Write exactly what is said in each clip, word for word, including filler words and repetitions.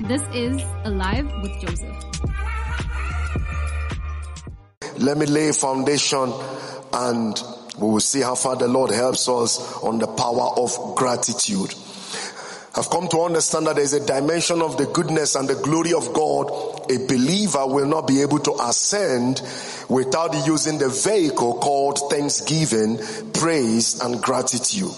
This is Alive with Joseph. Let me lay a foundation and we will see how far the Lord helps us on the power of gratitude. I've come to understand that there is a dimension of the goodness and the glory of God a believer will not be able to ascend without using the vehicle called thanksgiving, praise, and gratitude.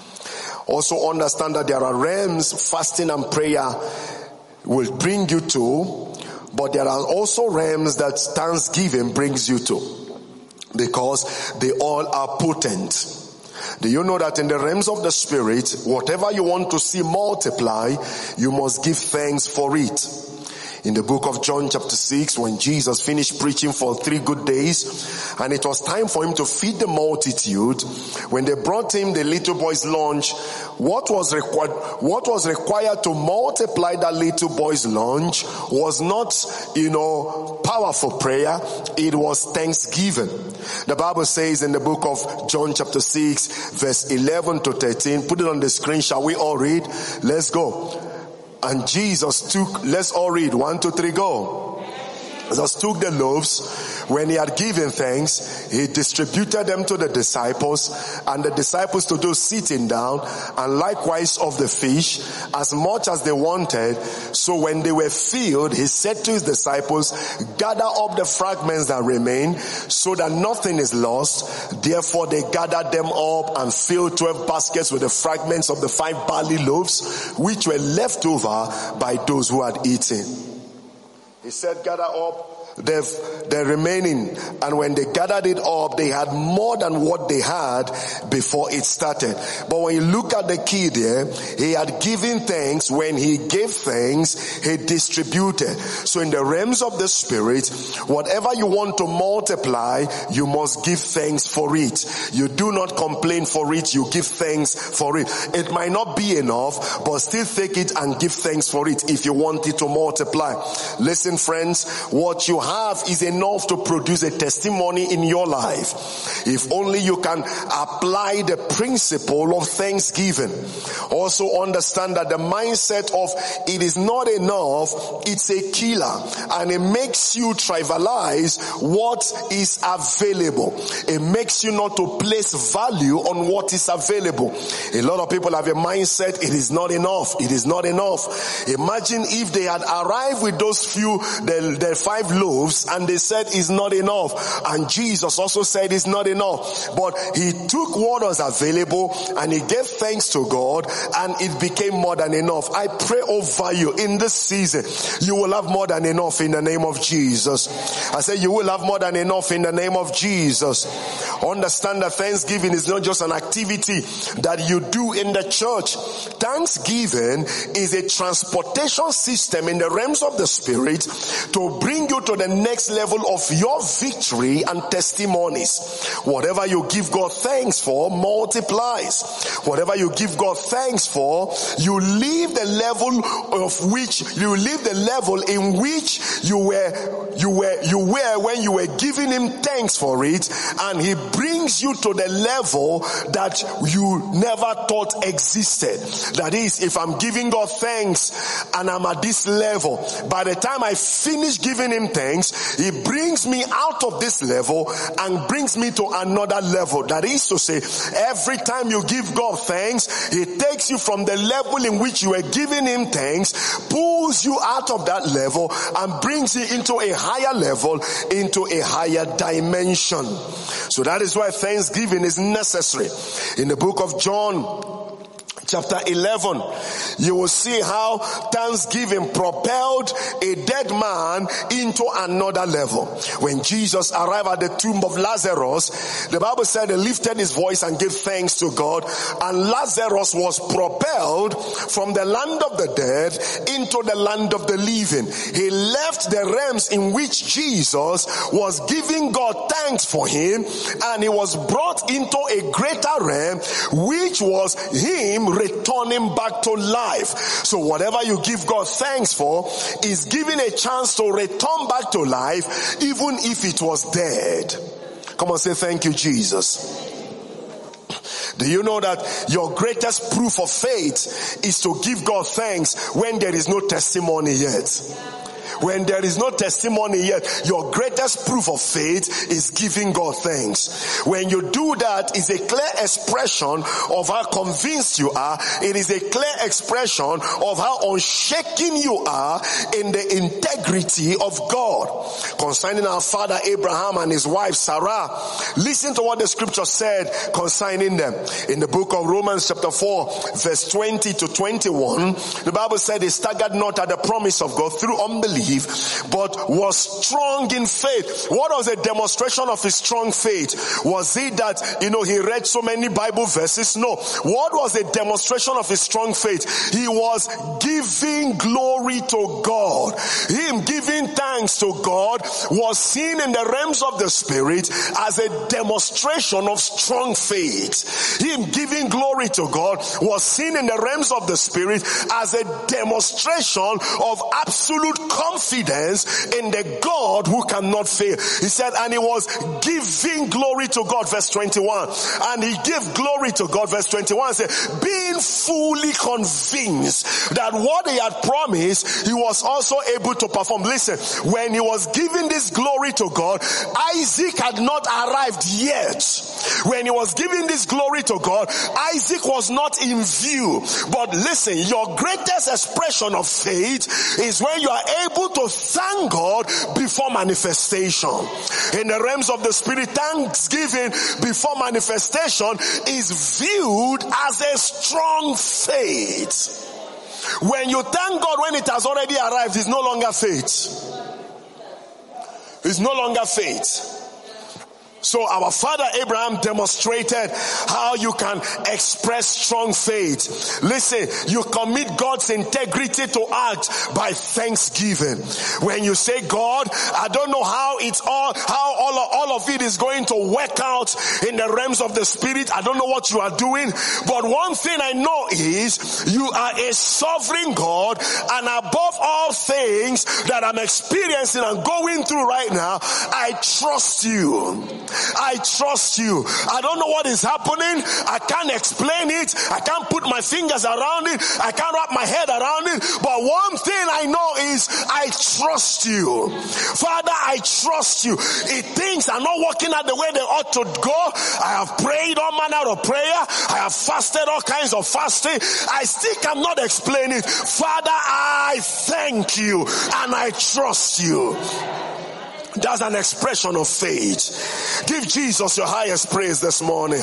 Also understand that there are realms fasting and prayer will bring you to, but there are also realms that thanksgiving brings you to, because they all are potent. Do you know that in the realms of the spirit, whatever you want to see multiply, you must give thanks for it. In the book of John chapter six, when Jesus finished preaching for three good days, and it was time for him to feed the multitude, when they brought him the little boy's lunch, what was required, what was required to multiply that little boy's lunch was not, you know, powerful prayer, it was thanksgiving. The Bible says in the book of John chapter six, verse eleven to thirteen, put it on the screen, shall we all read? Let's go. And Jesus took, let's all read, one, two, three, go. Jesus took the loaves. When he had given thanks, he distributed them to the disciples, and the disciples to those sitting down, and likewise of the fish, as much as they wanted. So when they were filled, he said to his disciples, gather up the fragments that remain, so that nothing is lost. Therefore they gathered them up and filled twelve baskets with the fragments of the five barley loaves, which were left over by those who had eaten. He said, gather up the, the remaining, and when they gathered it up, they had more than what they had before it started. But when you look at the key there, he had given thanks. When he gave thanks, he distributed. So in the realms of the spirit, whatever you want to multiply, you must give thanks for it. You do not complain for it, you give thanks for it. It might not be enough, but still take it and give thanks for it if you want it to multiply. Listen, friends, what you have is enough to produce a testimony in your life. If only you can apply the principle of thanksgiving. Also understand that the mindset of it is not enough, it's a killer, and it makes you trivialize what is available. It makes you not to place value on what is available. A lot of people have a mindset, it is not enough, it is not enough. Imagine if they had arrived with those few, the, the five loaves, and they said it's not enough, and Jesus also said it's not enough, but he took what was available and he gave thanks to God, and it became more than enough. I pray over you in this season, you will have more than enough in the name of Jesus. I say you will have more than enough in the name of Jesus. Understand that Thanksgiving is not just an activity that you do in the church. Thanksgiving is a transportation system in the realms of the spirit to bring you to the next level of your victory and testimonies. Whatever you give God thanks for multiplies. Whatever you give God thanks for, you leave the level of which you leave the level in which you were you were you were when you were giving him thanks for it, and he brings you to the level that you never thought existed. That is, if I'm giving God thanks and I'm at this level, by the time I finish giving him thanks, he brings me out of this level and brings me to another level. That is to say, every time you give God thanks, he takes you from the level in which you were giving him thanks, pulls you out of that level and brings you into a higher level, into a higher dimension. So that is why thanksgiving is necessary. In the book of John chapter eleven, you will see how thanksgiving propelled a dead man into another level. When Jesus arrived at the tomb of Lazarus, the Bible said he lifted his voice and gave thanks to God, and Lazarus was propelled from the land of the dead into the land of the living. He left the realms in which Jesus was giving God thanks for him, and he was brought into a greater realm, which was him returning back to life. So whatever you give God thanks for is giving a chance to return back to life, even if it was dead. Come on, say thank you, Jesus. Do you know that your greatest proof of faith is to give God thanks when there is no testimony yet? When there is no testimony yet, your greatest proof of faith is giving God thanks. When you do that, it's a clear expression of how convinced you are. It is a clear expression of how unshaken you are in the integrity of God. Concerning our father Abraham and his wife Sarah, listen to what the scripture said concerning them. In the book of Romans chapter four, verse twenty to twenty-one, the Bible said, they staggered not at the promise of God through unbelief, but was strong in faith. What was a demonstration of his strong faith? Was it that, you know, he read so many Bible verses? No. What was a demonstration of his strong faith? He was giving glory to God. Him giving thanks to God was seen in the realms of the spirit as a demonstration of strong faith. Him giving glory to God was seen in the realms of the spirit as a demonstration of absolute confidence in the God who cannot fail. He said, and he was giving glory to God, verse twenty-one. And he gave glory to God, verse twenty-one, said, being fully convinced that what he had promised, he was also able to perform. Listen, when he was giving this glory to God, Isaac had not arrived yet. When he was giving this glory to God, Isaac was not in view. But listen, your greatest expression of faith is when you are able to thank God before manifestation. In the realms of the spirit, thanksgiving before manifestation is viewed as a strong faith. When you thank God when it has already arrived, it's no longer faith. It's no longer faith. So our father Abraham demonstrated how you can express strong faith. Listen, you commit God's integrity to act by thanksgiving. When you say, God, I don't know how it's all, how all, all of it is going to work out in the realms of the spirit. I don't know what you are doing. But one thing I know is you are a sovereign God, and above all things that I'm experiencing and going through right now, I trust you. I trust you. I don't know what is happening. I can't explain it. I can't put my fingers around it. I can't wrap my head around it. But one thing I know is I trust you. Father, I trust you. If things are not working out the way they ought to go, I have prayed all manner of prayer. I have fasted all kinds of fasting. I still cannot explain it. Father, I thank you and I trust you. That's an expression of faith. Give Jesus your highest praise this morning.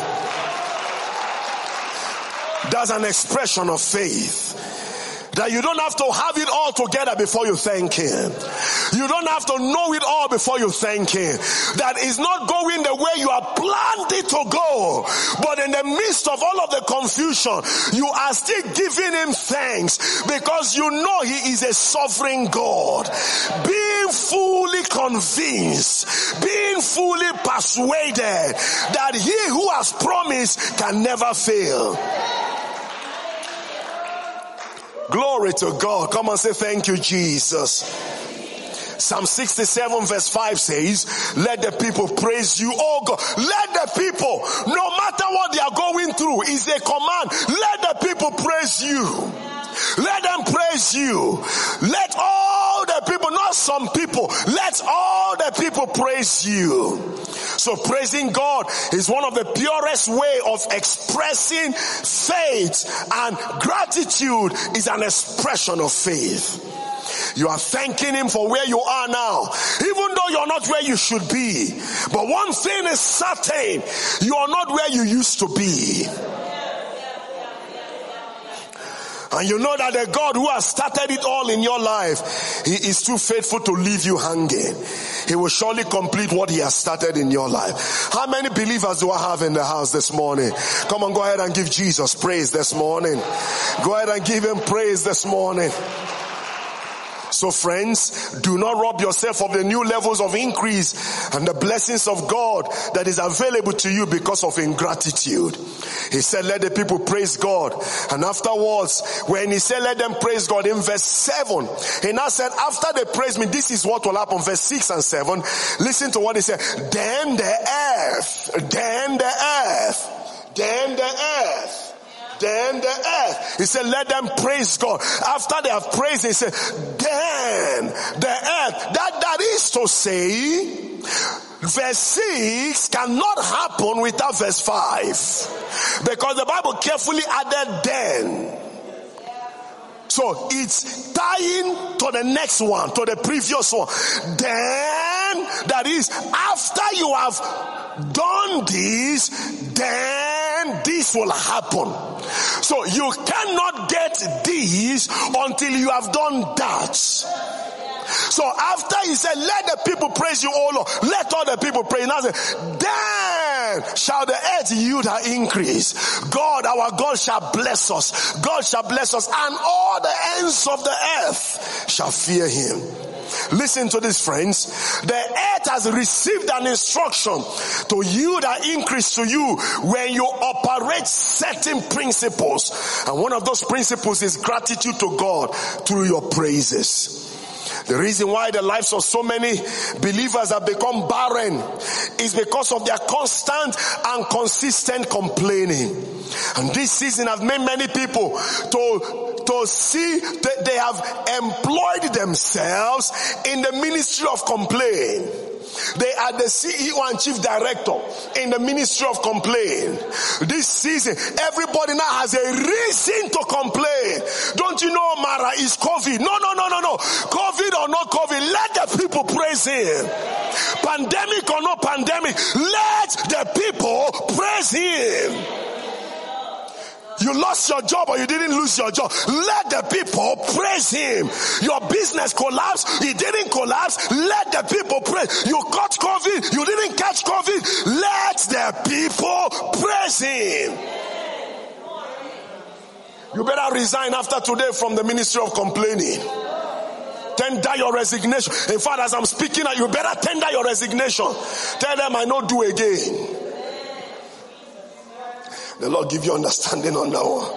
That's an expression of faith. That you don't have to have it all together before you thank him. You don't have to know it all before you thank him. That is not going the way you are planned it to go. But in the midst of all of the confusion, you are still giving him thanks because you know he is a sovereign God. Being fully convinced, being fully persuaded that he who has promised can never fail. Glory to God. Come and say thank you, Jesus. Psalm sixty-seven verse five says, let the people praise you, oh God. Let the people, no matter what they are going through, is a command. Let the people praise you. Let them praise you. Let all the people, not some people, let all the people praise you. So praising God is one of the purest way of expressing faith, and gratitude is an expression of faith. You are thanking him for where you are now, even though you're not where you should be. But one thing is certain, you are not where you used to be. And you know that the God who has started it all in your life, he is too faithful to leave you hanging. He will surely complete what he has started in your life. How many believers do I have in the house this morning? Come on, go ahead and give Jesus praise this morning. Go ahead and give him praise this morning. So friends, do not rob yourself of the new levels of increase and the blessings of God that is available to you because of ingratitude. He said, let the people praise God. And afterwards, when he said, let them praise God, in verse seven, he now said, after they praise me, this is what will happen. Verse six and seven, listen to what he said. Then the earth, then the earth, then the earth. Then the earth. He said, let them praise God. After they have praised, he said, then the earth. That, that is to say, verse six cannot happen without verse five. Because the Bible carefully added then. So it's tying to the next one, to the previous one. Then, that is, after you have done this, then this will happen. So you cannot get this until you have done that. So after he said, let the people praise you, O Lord, let all the people praise. Now say, then shall the earth yield her increase. God, our God, shall bless us. God shall bless us, and all the ends of the earth shall fear him. Listen to this, friends. The earth has received an instruction to yield an increase to you when you operate certain principles. And one of those principles is gratitude to God through your praises. The reason why the lives of so many believers have become barren is because of their constant and consistent complaining. And this season has made many people to, to see that they have employed themselves in the ministry of complaint. They are the C E O and chief director in the ministry of complaint. This season, everybody now has a reason to complain. Don't you know, Mara, is COVID? No, no, no, no, no. COVID or not COVID, let the people praise him. Pandemic or no pandemic, let the people praise him. You lost your job or you didn't lose your job, let the people praise him. Your business collapsed, it didn't collapse, let the people praise. You caught COVID, you didn't catch COVID, let the people praise him. You better resign after today from the ministry of complaining. Tender your resignation. In fact, as I'm speaking, you better tender your resignation. Tell them I not do again. The Lord give you understanding on that one.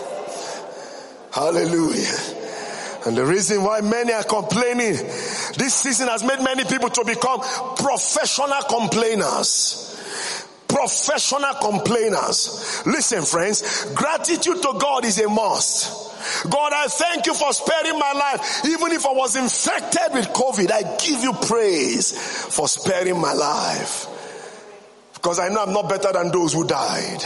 Hallelujah. And the reason why many are complaining, this season has made many people to become professional complainers. Professional complainers. Listen, friends, gratitude to God is a must. God, I thank you for sparing my life. Even if I was infected with COVID, I give you praise for sparing my life. Because I know I'm not better than those who died.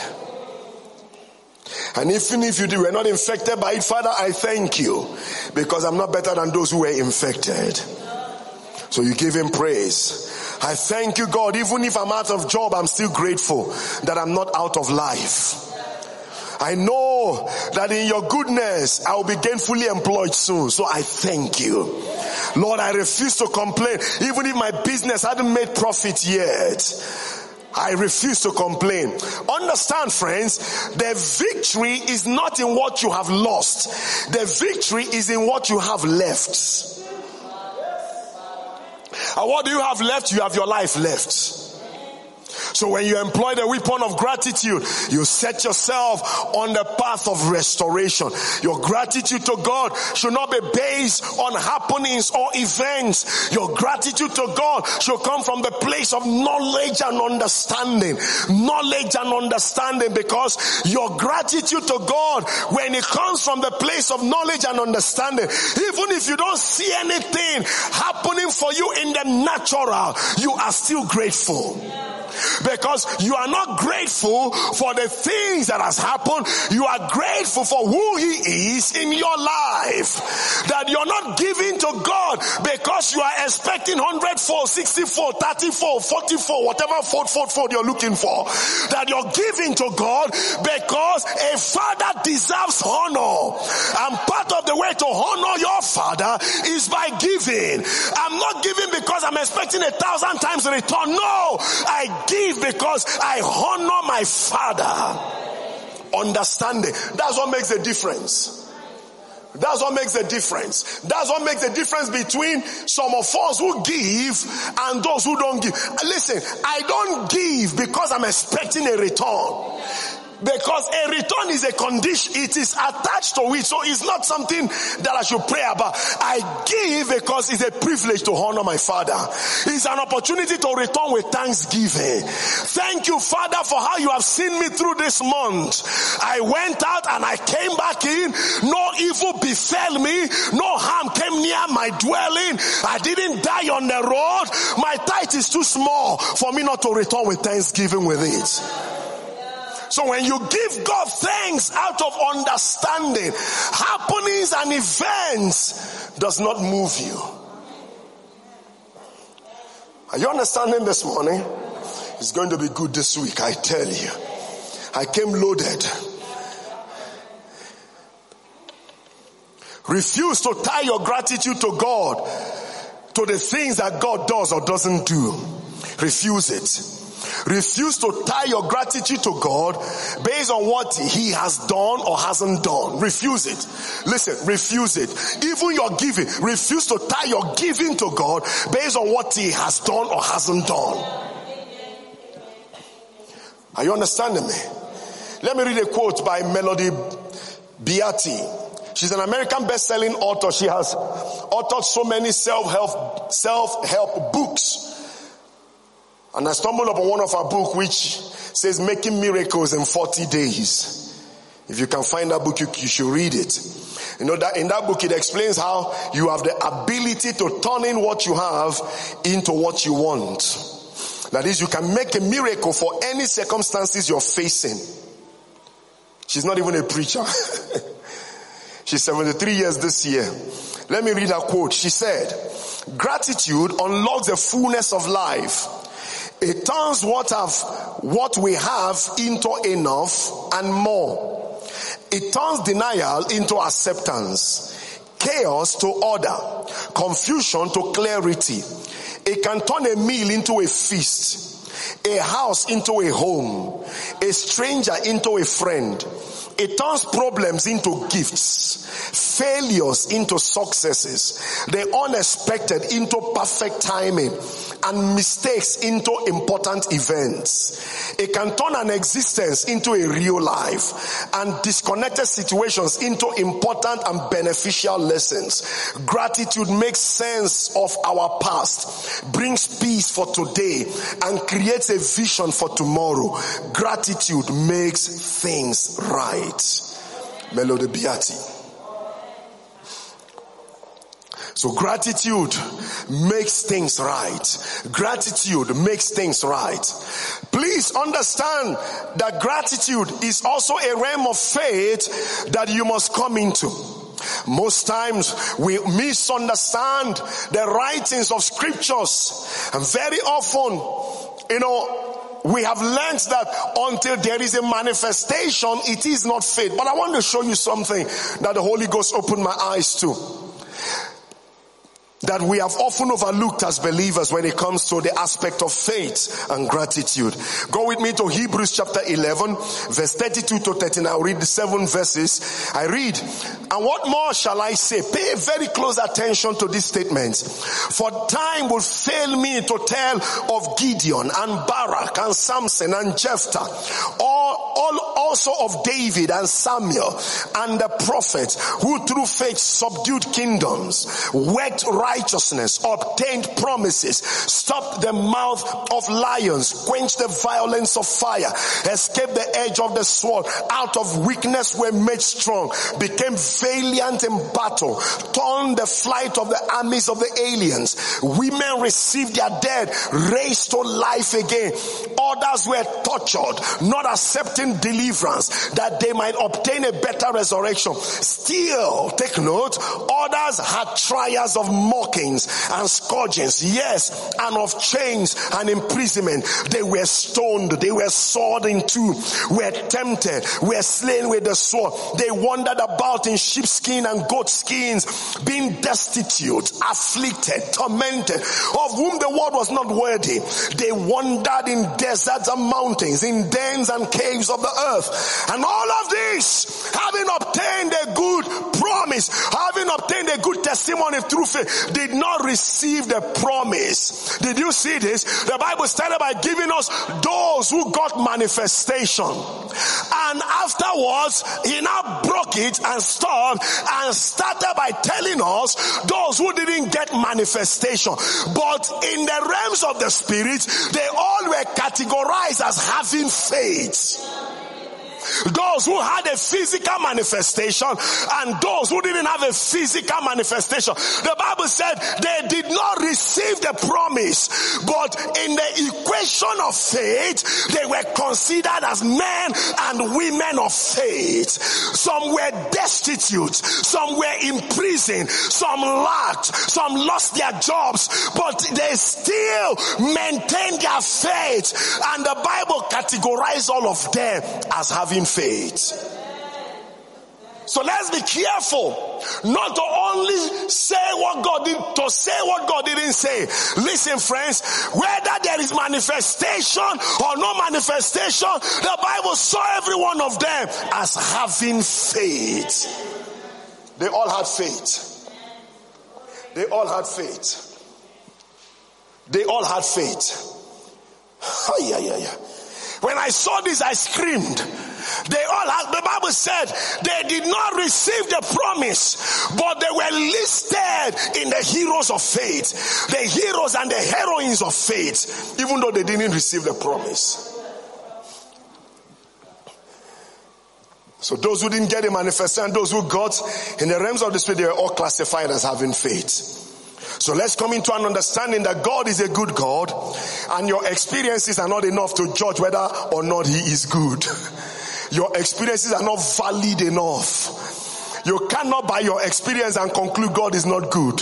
And even if you were not infected by it, Father, I thank you because I'm not better than those who were infected. So you give him praise. I thank you, God, even if I'm out of job, I'm still grateful that I'm not out of life. I know that in your goodness, I will be gainfully employed soon. So I thank you. Lord, I refuse to complain. Even if my business hadn't made profit yet, I refuse to complain. Understand, friends, the victory is not in what you have lost. The victory is in what you have left. And what do you have left? You have your life left. So when you employ the weapon of gratitude, you set yourself on the path of restoration. Your gratitude to God should not be based on happenings or events. Your gratitude to God should come from the place of knowledge and understanding. Knowledge and understanding, because your gratitude to God, when it comes from the place of knowledge and understanding, even if you don't see anything happening for you in the natural, you are still grateful. Because you are not grateful for the things that has happened. You are grateful for who he is in your life. That you're not giving to God because you are expecting one hundred fold, sixty fold, thirty fold, forty fold, whatever fold, fold, fold you're looking for. That you're giving to God because a father deserves honor. And part of the way to honor your father is by giving. I'm not giving because I'm expecting a thousand times return. No, I give because I honor my father. Understanding. That's what makes the difference. That's what makes the difference. That's what makes the difference between some of us who give and those who don't give. Listen, I don't give because I'm expecting a return. Because a return is a condition. It is attached to it. So it's not something that I should pray about. I give because it's a privilege to honor my Father. It's an opportunity to return with thanksgiving. Thank you, Father, for how you have seen me through this month. I went out and I came back in. No evil befell me. No harm came near my dwelling. I didn't die on the road. My tithe is too small for me not to return with thanksgiving with it. So when you give God thanks out of understanding, happenings and events does not move you. Are you understanding this morning? It's going to be good this week, I tell you. I came loaded. Refuse to tie your gratitude to God, to the things that God does or doesn't do. Refuse it. Refuse to tie your gratitude to God based on what he has done or hasn't done. Refuse it. Listen, refuse it. Even your giving, refuse to tie your giving to God based on what he has done or hasn't done. Are you understanding me? Let me read a quote by Melody Beatty. She's an American best-selling author. She has authored so many self-help, self-help books. And I stumbled upon one of her books which says making miracles in forty days. If you can find that book, you, you should read it. You know that in that book it explains how you have the ability to turn in what you have into what you want. That is, you can make a miracle for any circumstances you're facing. She's not even a preacher. She's seventy-three years this year. Let me read her quote. She said, "Gratitude unlocks the fullness of life. It turns what have, what we have into enough and more. It turns denial into acceptance, chaos to order, confusion to clarity. It can turn a meal into a feast, a house into a home, a stranger into a friend. It turns problems into gifts, failures into successes, the unexpected into perfect timing, and mistakes into important events. It can turn an existence into a real life, and disconnected situations into important and beneficial lessons. Gratitude makes sense of our past, brings peace for today, and creates a vision for tomorrow. Gratitude makes things right." Melody Beatty. So gratitude makes things right. Gratitude makes things right. Please understand that gratitude is also a realm of faith that you must come into. Most times we misunderstand the writings of scriptures, and very often, you know, we have learned that until there is a manifestation, it is not faith. But I want to show you something that the Holy Ghost opened my eyes to, that we have often overlooked as believers when it comes to the aspect of faith and gratitude. Go with me to Hebrews chapter eleven, verse thirty-two to thirteen. I'll read the seven verses. I read, "And what more shall I say?" Pay very close attention to these statements. "For time will fail me to tell of Gideon and Barak and Samson and Jephthah, all, all also of David and Samuel and the prophets, who through faith subdued kingdoms, worked righteousness, obtained promises, stopped the mouth of lions, quenched the violence of fire, escaped the edge of the sword, out of weakness were made strong, became valiant in battle, turned the flight of the armies of the aliens. Women received their dead, raised to life again. Others were tortured, not accepting deliverance, that they might obtain a better resurrection. Still, take note, others had trials of mockings and scourgings, yes, and of chains and imprisonment. They were stoned, they were sawed in two, were tempted, were slain with the sword. They wandered about in sheepskin and goat skins, being destitute, afflicted, tormented, of whom the world was not worthy. They wandered in deserts and mountains, in dens and caves of the earth. And all of this, having obtained a good promise, having obtained a good testimony through faith, did not receive the promise. Did you see this? The Bible started by giving us those who got manifestation. And afterwards, he now broke it and stopped and started by telling us those who didn't get manifestation. But in the realms of the spirit, they all were categorized as having faith. Those who had a physical manifestation and those who didn't have a physical manifestation. The Bible said they did not receive the promise, but in the equation of faith, they were considered as men and women of faith. Some were destitute, some were in prison, some lacked, some lost their jobs, but they still maintained their faith, and the Bible categorized all of them as having faith. So let's be careful not to only say what God did, to say what God didn't say. Listen, friends, whether there is manifestation or no manifestation, the Bible saw every one of them as having faith. They all had faith. They all had faith. They all had faith. Oh, yeah, yeah, yeah. When I saw this, I screamed. They all had, the Bible said they did not receive the promise, but they were listed in the heroes of faith, the heroes and the heroines of faith, even though they didn't receive the promise. So those who didn't get a manifestation, those who got in the realms of the spirit, they were all classified as having faith. So let's come into an understanding that God is a good God, and your experiences are not enough to judge whether or not he is good. Your experiences are not valid enough. You cannot by your experience and conclude God is not good.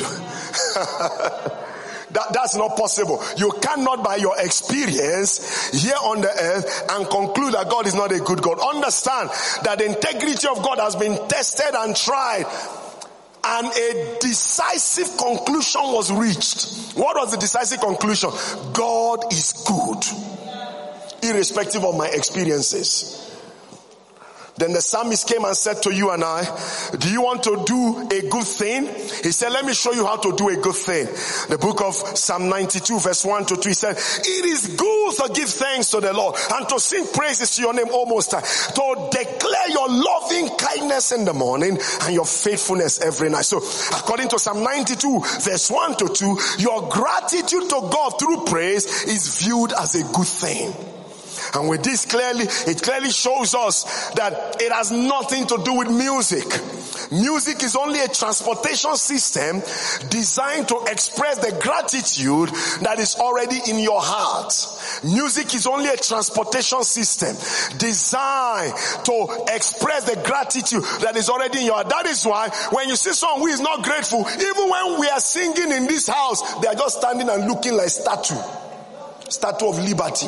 that, that's not possible. You cannot by your experience here on the earth and conclude that God is not a good God. Understand that the integrity of God has been tested and tried, and a decisive conclusion was reached. What was the decisive conclusion? God is good, irrespective of my experiences. Then the psalmist came and said to you and I, do you want to do a good thing? He said, let me show you how to do a good thing. The book of Psalm ninety-two verse one to two, he said, it is good to give thanks to the Lord and to sing praises to your name, O Most High, to declare your loving kindness in the morning and your faithfulness every night. So according to Psalm ninety-two verse one to two, your gratitude to God through praise is viewed as a good thing. And with this clearly, it clearly shows us that it has nothing to do with music. Music is only a transportation system designed to express the gratitude that is already in your heart. Music is only a transportation system designed to express the gratitude that is already in your heart. That is why when you see someone who is not grateful, even when we are singing in this house, they are just standing and looking like statue. Statue of Liberty.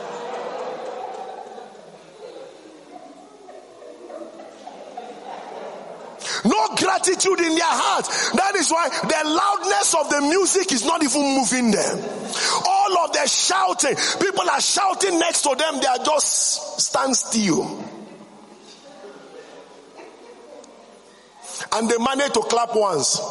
No gratitude in their hearts. That is why the loudness of the music is not even moving them. All of the shouting, people are shouting next to them, they are just stand still. And they manage to clap once.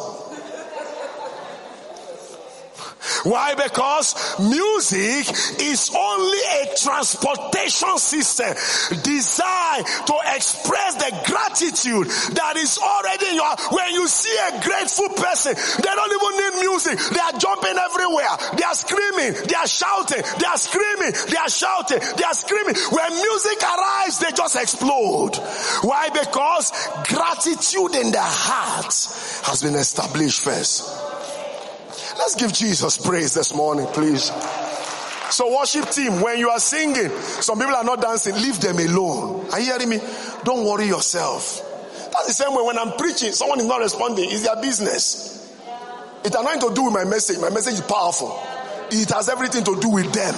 Why? Because music is only a transportation system designed to express the gratitude that is already in your heart. When you see a grateful person, they don't even need music. They are jumping everywhere. They are screaming. They are shouting. They are screaming. They are shouting. They are screaming. When music arrives, they just explode. Why? Because gratitude in their heart has been established first. Let's give Jesus praise this morning, please. So worship team, when you are singing, some people are not dancing, leave them alone. Are you hearing me? Don't worry yourself. That's the same way when I'm preaching, someone is not responding, it's their business. It has nothing to do with my message. My message is powerful. It has everything to do with them.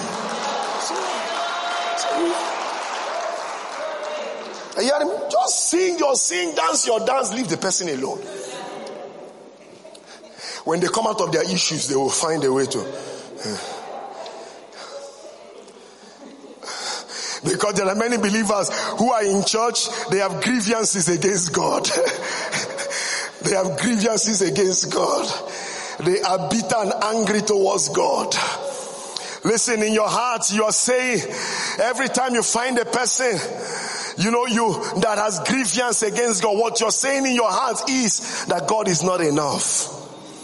Are you hearing me? Just sing your sing, dance your dance, leave the person alone. When they come out of their issues, they will find a way to. Uh, because there are many believers who are in church, they have grievances against God. They have grievances against God. They are bitter and angry towards God. Listen, in your heart, you are saying, every time you find a person, you know, you that has grievance against God, what you're saying in your heart is that God is not enough.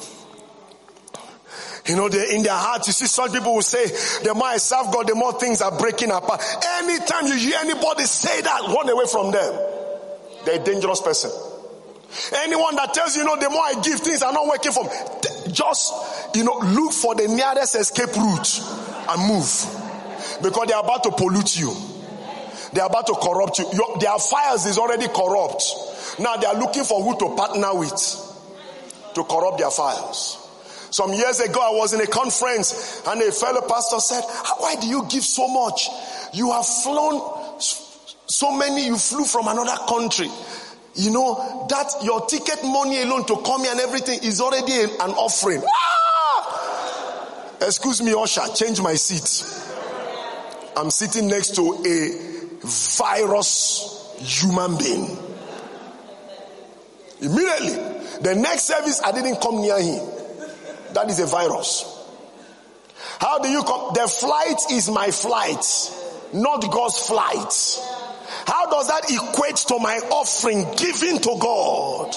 You know, they, in their hearts, you see some people will say, the more I serve God, the more things are breaking apart. Anytime you hear anybody say that, run away from them. They're a dangerous person. Anyone that tells you, you know, the more I give, things are not working for me, just, you know, look for the nearest escape route and move. Because they are about to pollute you. They are about to corrupt you. Your, their fires is already corrupt. Now they are looking for who to partner with to corrupt their fires. Some years ago, I was in a conference and a fellow pastor said, why do you give so much? You have flown so many, you flew from another country. You know, that your ticket money alone to come here and everything is already an offering. Ah! Excuse me, usher, change my seat. I'm sitting next to a virus human being. Immediately, the next service, I didn't come near him. That is a virus. How do you come? The flight is my flight, not God's flight. How does that equate to my offering given to God?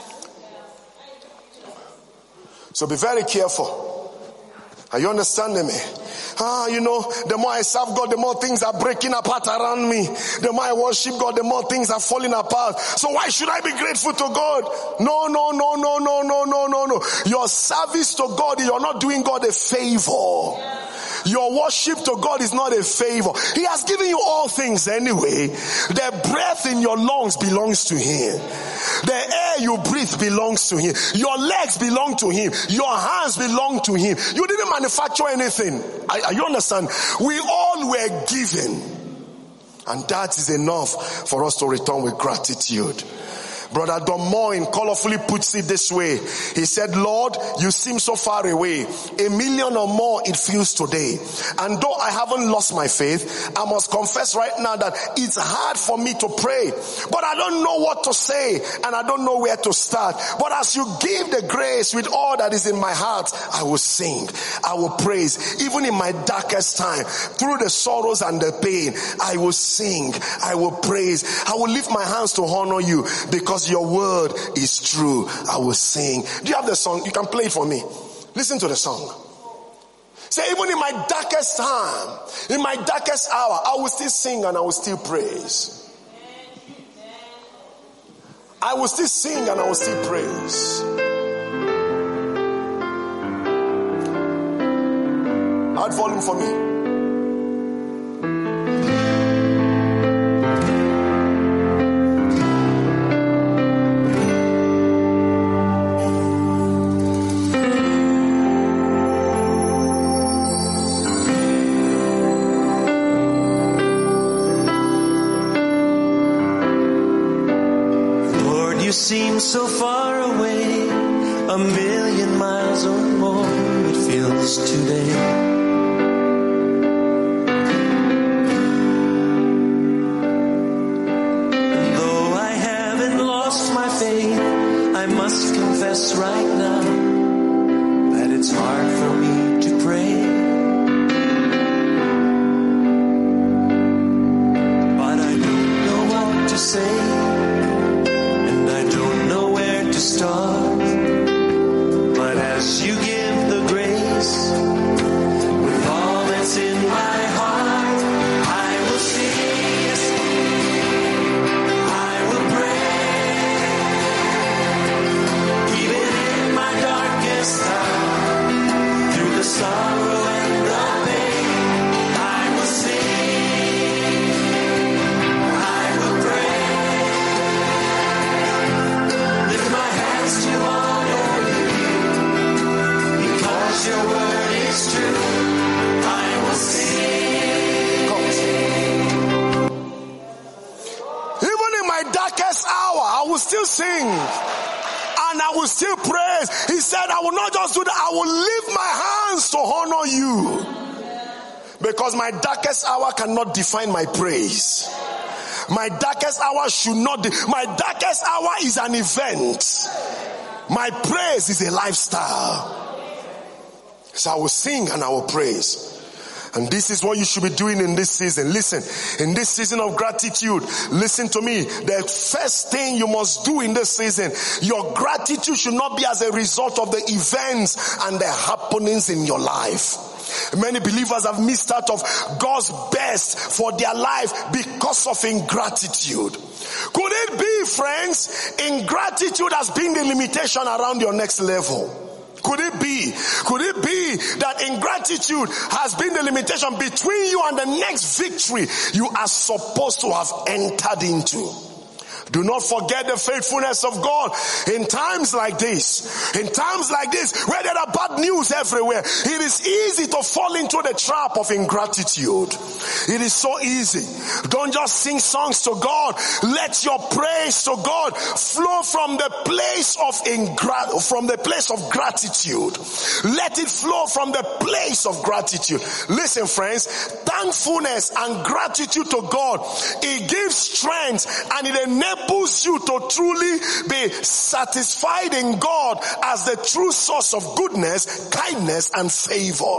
So be very careful. Are you understanding me? Ah, you know, the more I serve God, the more things are breaking apart around me. The more I worship God, the more things are falling apart. So why should I be grateful to God? No, no, no, no, no, no, no, no, no. Your service to God, you're not doing God a favor. Your worship to God is not a favor. He has given you all things anyway. The breath in your lungs belongs to Him. The air you breathe belongs to Him. Your legs belong to Him. Your hands belong to Him. You didn't manufacture anything. I, I, you understand? We all were given. And that is enough for us to return with gratitude. Brother Don Moyne colorfully puts it this way. He said, Lord, you seem so far away. A million or more it feels today. And though I haven't lost my faith, I must confess right now that it's hard for me to pray. But I don't know what to say and I don't know where to start. But as you give the grace with all that is in my heart, I will sing. I will praise. Even in my darkest time, through the sorrows and the pain, I will sing. I will praise. I will lift my hands to honor you because your word is true. I will sing. Do you have the song? You can play it for me. Listen to the song. Say, even in my darkest time, in my darkest hour, I will still sing and I will still praise. I will still sing and I will still praise. Add volume for me. Seem so far away, a million miles or more it feels today. And though I haven't lost my faith, I must confess right now that it's hard for me to pray. But I don't know what to say. Start, but as you give the grace with all that's in my heart, I will sing, I will pray, even in my darkest hour, through the sorrow and the pain, I will sing, I will pray. To honor you, because your word is true, I will sing. Even in my darkest hour, I will still sing. And I will still praise. He said, I will not just do that, I will lift my hands to honor you. Because my darkest hour cannot define my praise. My darkest hour should not, de- my darkest hour is an event. My praise is a lifestyle. So I will sing and I will praise. And this is what you should be doing in this season. Listen, in this season of gratitude, listen to me. The first thing you must do in this season, your gratitude should not be as a result of the events and the happenings in your life. Many believers have missed out of God's best for their life because of ingratitude. Could it be, friends, ingratitude has been the limitation around your next level? Could it be? Could it be that ingratitude has been the limitation between you and the next victory you are supposed to have entered into? Do not forget the faithfulness of God in times like this. In times like this, where there are bad news everywhere, it is easy to fall into the trap of ingratitude. It is so easy. Don't just sing songs to God. Let your praise to God flow from the place of ingrat- from the place of gratitude. Let it flow from the place of gratitude. Listen, friends, thankfulness and gratitude to God, it gives strength and it enables you to truly be satisfied in God as the true source of goodness, kindness, and favor.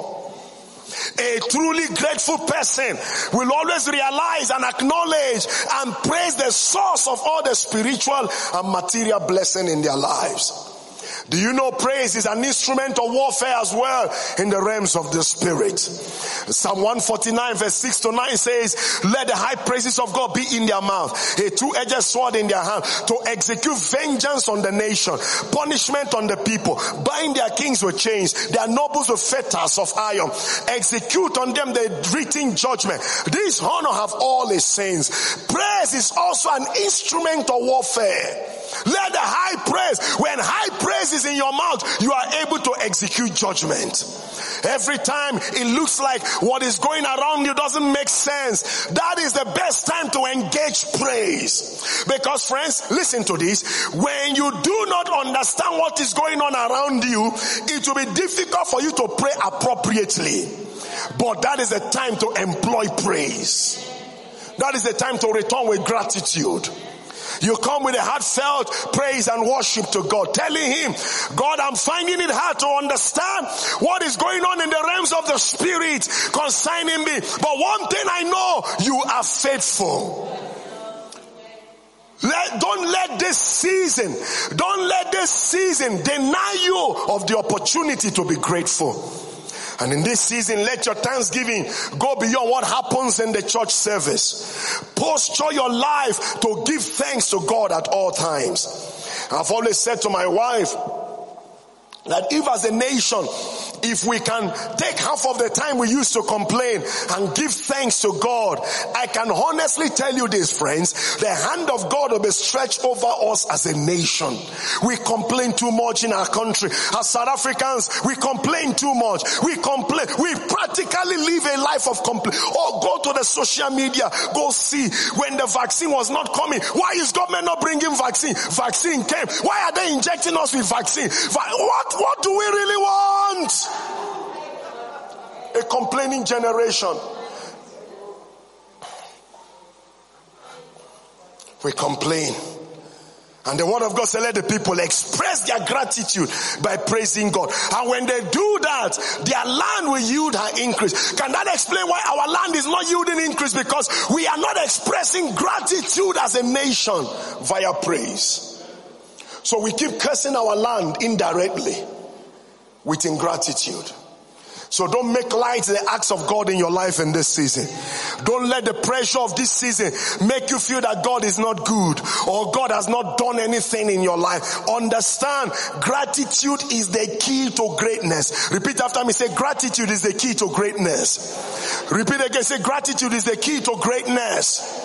A truly grateful person will always realize and acknowledge and praise the source of all the spiritual and material blessing in their lives. Do you know praise is an instrument of warfare as well in the realms of the spirit? Psalm one forty-nine verse six to nine says, let the high praises of God be in their mouth, a two-edged sword in their hand, to execute vengeance on the nation, punishment on the people, bind their kings with chains, their nobles with fetters of iron, execute on them the written judgment. This honor have all his saints. Praise is also an instrument of warfare. Let the high praise, when high praise is in your mouth, you are able to execute judgment. Every time it looks like what is going around you doesn't make sense, that is the best time to engage praise. Because friends, listen to this, when you do not understand what is going on around you, it will be difficult for you to pray appropriately. But that is the time to employ praise. That is the time to return with gratitude. You come with a heartfelt praise and worship to God, telling him, God, I'm finding it hard to understand what is going on in the realms of the spirit concerning me. But one thing I know, you are faithful. Let, don't let this season, don't let this season deny you of the opportunity to be grateful. And in this season, let your thanksgiving go beyond what happens in the church service. Posture your life to give thanks to God at all times. I've always said to my wife that if as a nation, if we can take half of the time we used to complain and give thanks to God, I can honestly tell you this, friends, the hand of God will be stretched over us as a nation. We complain too much in our country. As South Africans, we complain too much. We complain. We practically live a life of complaint. Or go to the social media, go see when the vaccine was not coming. Why is government not bringing vaccine? Vaccine came. Why are they injecting us with vaccine? What, what do we really want? A complaining generation. We complain. And the word of God said, let the people express their gratitude by praising God. And when they do that, their land will yield her increase. Can that explain why our land is not yielding increase? Because we are not expressing gratitude as a nation via praise. So we keep cursing our land indirectly with ingratitude. So don't make light the acts of God in your life in this season. Don't let the pressure of this season make you feel that God is not good or God has not done anything in your life. Understand, gratitude is the key to greatness. Repeat after me, say gratitude is the key to greatness. Repeat again, say gratitude is the key to greatness.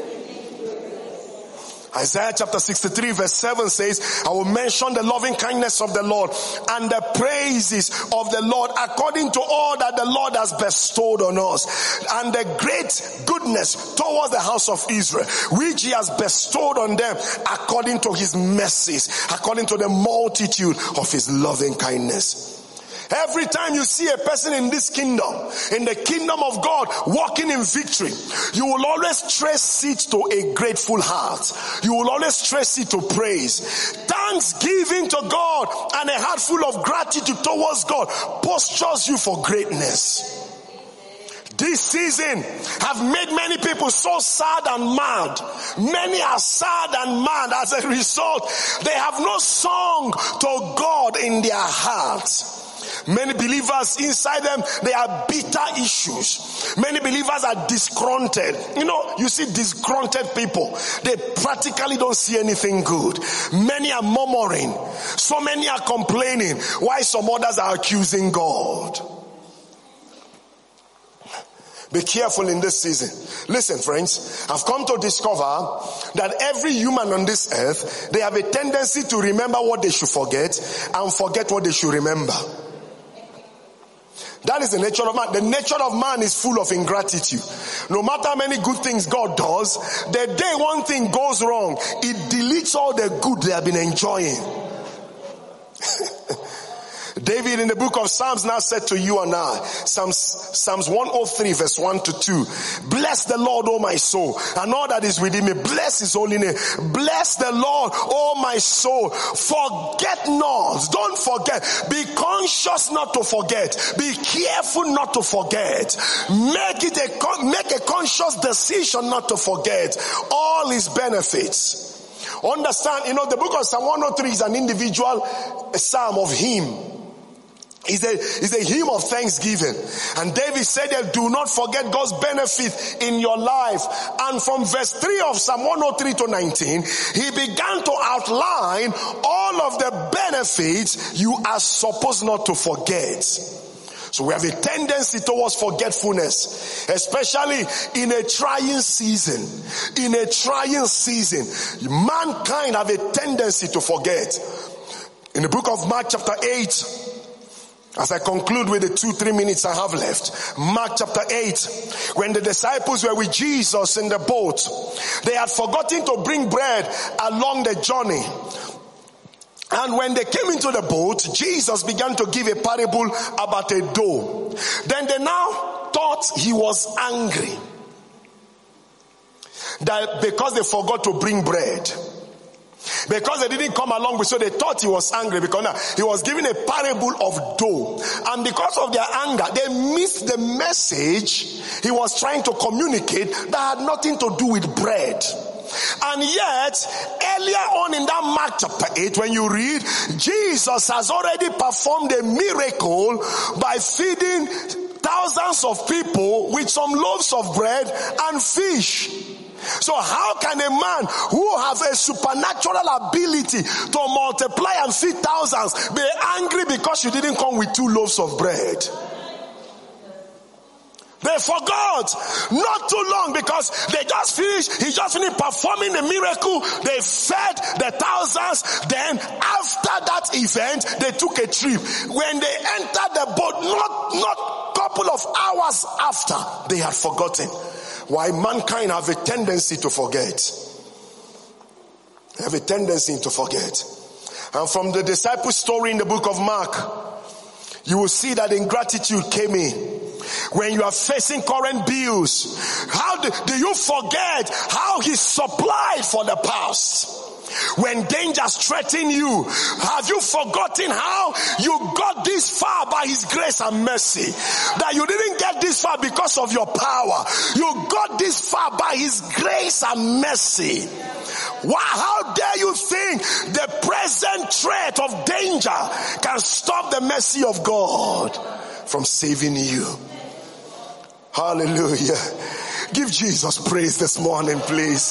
Isaiah chapter sixty-three verse seven says, I will mention the loving kindness of the Lord and the praises of the Lord according to all that the Lord has bestowed on us, and the great goodness towards the house of Israel, which he has bestowed on them according to his mercies, according to the multitude of his loving kindness. Every time you see a person in this kingdom, in the kingdom of God, walking in victory, you will always trace it to a grateful heart. You will always trace it to praise. Thanksgiving to God and a heart full of gratitude towards God postures you for greatness. This season have made many people so sad and mad. Many are sad and mad as a result. They have no song to God in their hearts. Many believers inside them, they are bitter issues. Many believers are disgruntled. You know, you see disgruntled people. They practically don't see anything good. Many are murmuring. So many are complaining. Why some others are accusing God. Be careful in this season. Listen, friends, I've come to discover that every human on this earth, they have a tendency to remember what they should forget and forget what they should remember. That is the nature of man. The nature of man is full of ingratitude. No matter how many good things God does, the day one thing goes wrong, it deletes all the good they have been enjoying. David in the book of Psalms now said to you and I, Psalms, Psalms one oh three verse one to two, bless the Lord, O my soul, and all that is within me. Bless his holy name. Bless the Lord, O my soul. Forget not. Don't forget. Be conscious not to forget. Be careful not to forget. Make it a, make a conscious decision not to forget all his benefits. Understand, you know, the book of Psalm one oh three is an individual psalm of him. It's a, it's a hymn of thanksgiving. And David said that do not forget God's benefit in your life. And from verse three of Psalm one oh three to nineteen, he began to outline all of the benefits you are supposed not to forget. So we have a tendency towards forgetfulness, especially in a trying season. In a trying season, mankind have a tendency to forget. In the book of Mark chapter eight, as I conclude with the two, three minutes I have left. Mark chapter eight. When the disciples were with Jesus in the boat, they had forgotten to bring bread along the journey. And when they came into the boat, Jesus began to give a parable about a dough. Then they now thought he was angry, that because they forgot to bring bread. Because they didn't come along with, so they thought he was angry because now he was giving a parable of dough. And because of their anger, they missed the message he was trying to communicate that had nothing to do with bread. And yet, earlier on in that Mark chapter eight, when you read, Jesus has already performed a miracle by feeding thousands of people with some loaves of bread and fish. So how can a man who has a supernatural ability to multiply and feed thousands be angry because you didn't come with two loaves of bread? They forgot not too long because they just finished, he just finished performing the miracle. They fed the thousands. Then after that event, they took a trip. When they entered the boat, not, not couple of hours after, they had forgotten. Why mankind have a tendency to forget. They have a tendency to forget. And from the disciples' story in the book of Mark, you will see that ingratitude came in. When you are facing current bills, how do, do you forget how he supplied for the past? When dangers threaten you, have you forgotten how you got this far by his grace and mercy? That you didn't get this far because of your power. You got this far by his grace and mercy. Why, how dare you think the present threat of danger can stop the mercy of God from saving you? Hallelujah. Give Jesus praise this morning, please.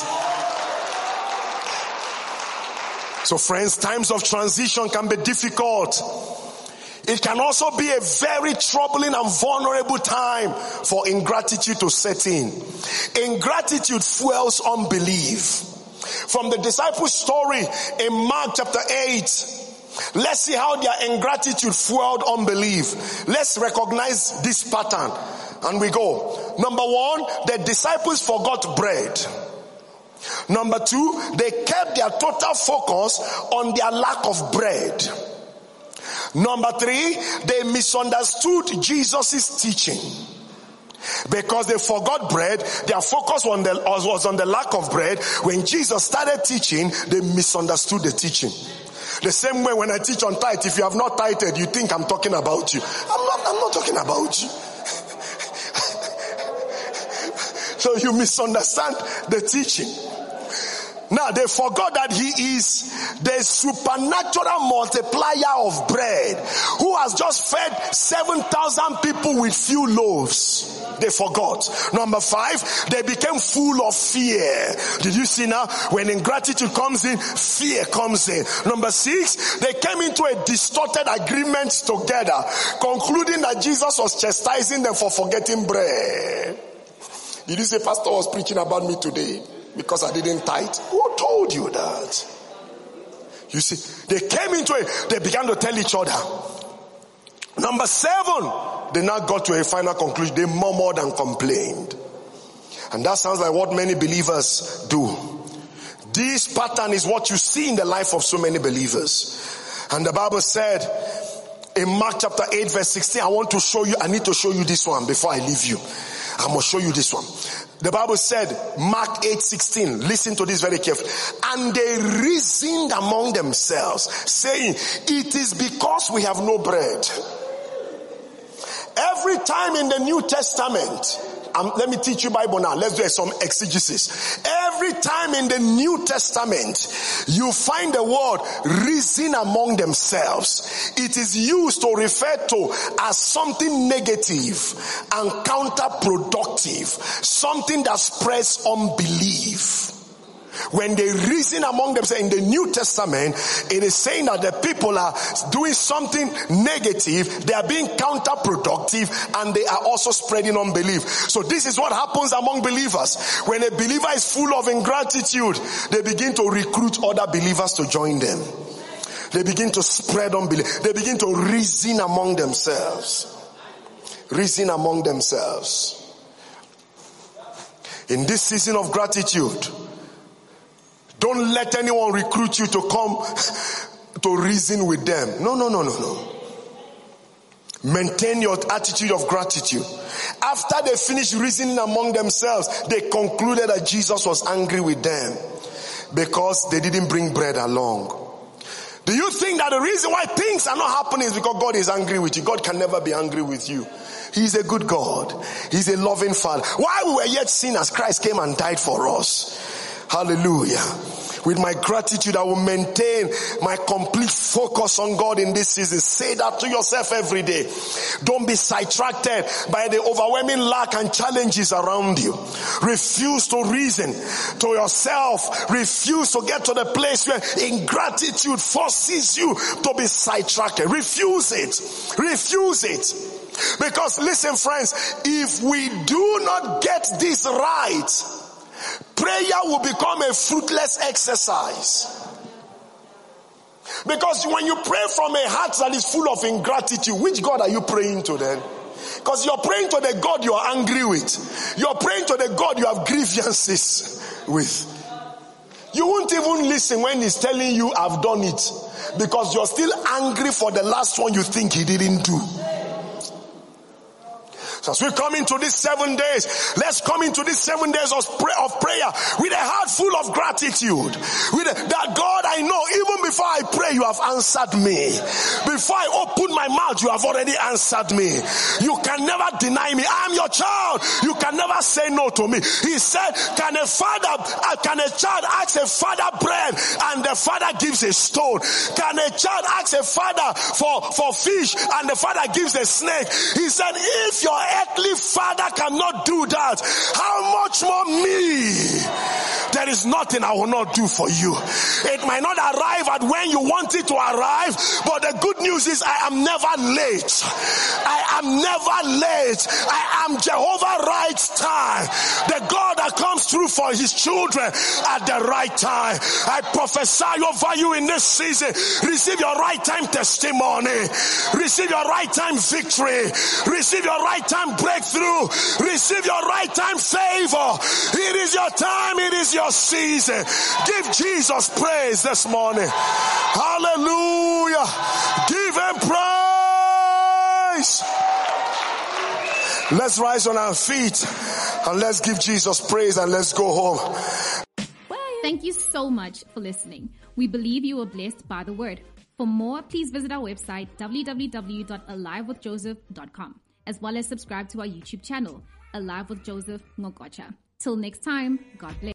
So friends, times of transition can be difficult. It can also be a very troubling and vulnerable time for ingratitude to set in. Ingratitude fuels unbelief. From the disciples' story in Mark chapter eight, let's see how their ingratitude fueled unbelief. Let's recognize this pattern and we go. Number one, the disciples forgot bread. Number two, they kept their total focus on their lack of bread. Number three, they misunderstood Jesus' teaching. Because they forgot bread, their focus on the, was on the lack of bread. When Jesus started teaching, they misunderstood the teaching. The same way when I teach on tithe, if you have not tithed, you think I'm talking about you. I'm not, I'm not talking about you. So you misunderstand the teaching. Now they forgot that he is the supernatural multiplier of bread who has just fed seven thousand people with few loaves. They forgot. Number five, they became full of fear. Did you see now? When ingratitude comes in, fear comes in. Number six, they came into a distorted agreement together, concluding that Jesus was chastising them for forgetting bread. Did you say pastor was preaching about me today because I didn't tithe? Who told you that? You see, they came into it, they began to tell each other. Number seven, they now got to a final conclusion. They murmured and complained. And that sounds like what many believers do. This pattern is what you see in the life of so many believers. And the Bible said in Mark chapter eight verse sixteen, I want to show you, I need to show you this one before I leave you. I'm going to show you this one. The Bible said, Mark eight sixteen, listen to this very carefully. And they reasoned among themselves, saying, it is because we have no bread. Every time in the New Testament, um, let me teach you Bible now. Let's do some exegesis. Every time in the New Testament, you find the word reason among themselves. It is used to refer to as something negative and counterproductive. Something that spreads unbelief. When they reason among themselves in the New Testament, it is saying that the people are doing something negative, they are being counterproductive, and they are also spreading unbelief. So this is what happens among believers. When a believer is full of ingratitude, they begin to recruit other believers to join them. They begin to spread unbelief. They begin to reason among themselves. Reason among themselves. In this season of gratitude, don't let anyone recruit you to come to reason with them. No, no, no, no, no. Maintain your attitude of gratitude. After they finished reasoning among themselves, they concluded that Jesus was angry with them because they didn't bring bread along. Do you think that the reason why things are not happening is because God is angry with you? God can never be angry with you. He's a good God. He's a loving Father. While we were yet sinners, Christ came and died for us. Hallelujah. With my gratitude, I will maintain my complete focus on God in this season. Say that to yourself every day. Don't be sidetracked by the overwhelming lack and challenges around you. Refuse to reason to yourself. Refuse to get to the place where ingratitude forces you to be sidetracked. Refuse it. Refuse it. Because listen, friends, if we do not get this right, prayer will become a fruitless exercise. Because when you pray from a heart that is full of ingratitude, which God are you praying to then? Because you're praying to the God you are angry with. You're praying to the God you have grievances with. You won't even listen when he's telling you I've done it. Because you're still angry for the last one you think he didn't do. So as we come into these seven days, let's come into these seven days of prayer with a heart full of gratitude. With a, that God, I know even before I pray, you have answered me. Before I open my mouth, you have already answered me. You can never deny me. I'm your child. You can never say no to me. He said, can a father, can a child ask a father bread and the father gives a stone? Can a child ask a father for, for fish and the father gives a snake? He said, if your earthly father cannot do that, how much more me? There is nothing I will not do for you. It might not arrive at when you want it to arrive, but the good news is I am never late. I am never late. I am Jehovah right time. The God that comes through for his children at the right time. I prophesy over you in this season. Receive your right time testimony. Receive your right time victory. Receive your right time breakthrough. Receive your right time favor. It is your time. It is your season. Give Jesus praise this morning. Hallelujah. Give him praise. Let's rise on our feet and let's give Jesus praise and let's go home. Thank you so much for listening. We believe you were blessed by the word. For more, please visit our website w w w dot alive with joseph dot com, as well as subscribe to our YouTube channel, Alive with Joseph Ngokocha. Till next time, God bless.